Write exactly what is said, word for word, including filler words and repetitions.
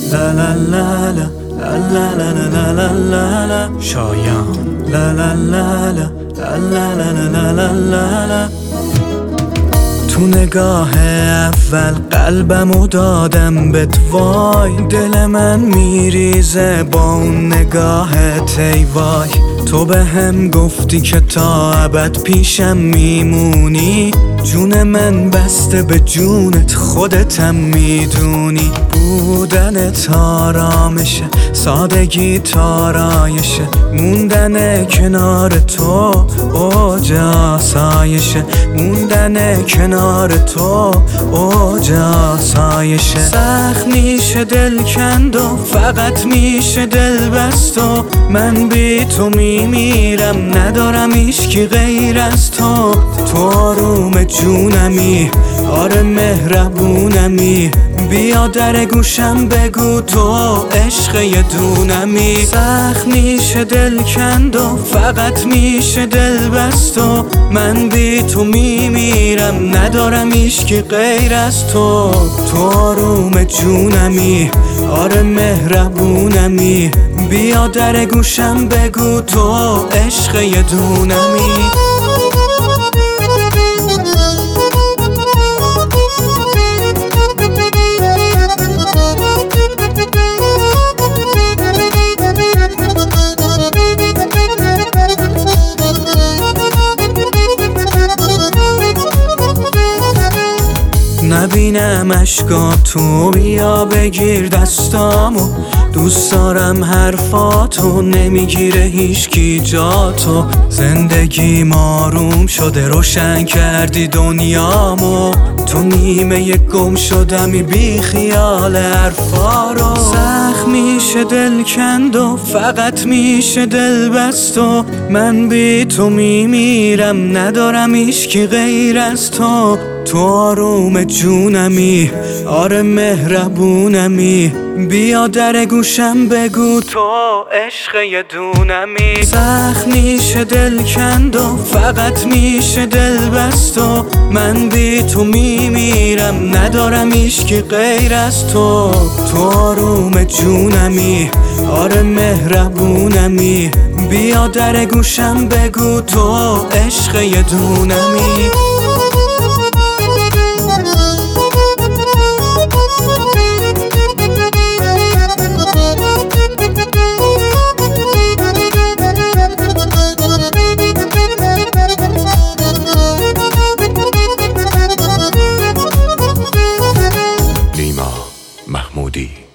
لا لا لا لا لا لا لا لا لا لا شایان لا لا لا لا لا لا لا لا لا لا تو نگاه اول قلبمو دادم بهت، وای دل من میریزه با اون نگاهت ای وای. تو به هم گفتی که تا ابد پیشم میمونی، جون من بسته به جونت خودتم میدونی. بودنت آرامشه، سادگی تارایشه، موندن کنار تو اوج آسایشه، موندن کنار تو اوج آسایشه. سخت میشه دل کند و فقط میشه دل بست و من بی تو میمیرم، ندارم هیچکی غیر از تو. تو آروم جونمی، آره مهربونمی، بیا در گوشم بگو تو عشق یه دونمی. سخت میشه دل کند و فقط میشه دل بست و من بی تو میمیرم، ندارم هیچکی غیر از تو. تو آروم جونمی، آره مهربونمی، بیا در گوشم بگو تو عشق یه دونمی. نبینم اشکاتو، بیا بگیر دستامو، دوست دارم حرفاتو، نمیگیره هیچکی جاتو. زندگی آروم شده، روشن کردی دنیامو، تو نیمه یک گم شدمی بی خیال حرفا رو. سخت میشه دل کند و فقط میشه دل بست و من بی تو میمیرم، ندارم هیچکی غیر از تو. تو آروم جونمی، آره مهربونمی، بیا در گوشم بگو تو عشق یه دونمی. سخت میشه دل کند و فقط میشه دل بست و من بی تو میمیرم، ندارم هیچکی غیر از تو. تو آروم جونمی، آره مهربونمی، بیا در گوشم بگو تو عشق یه دونمی. محمودی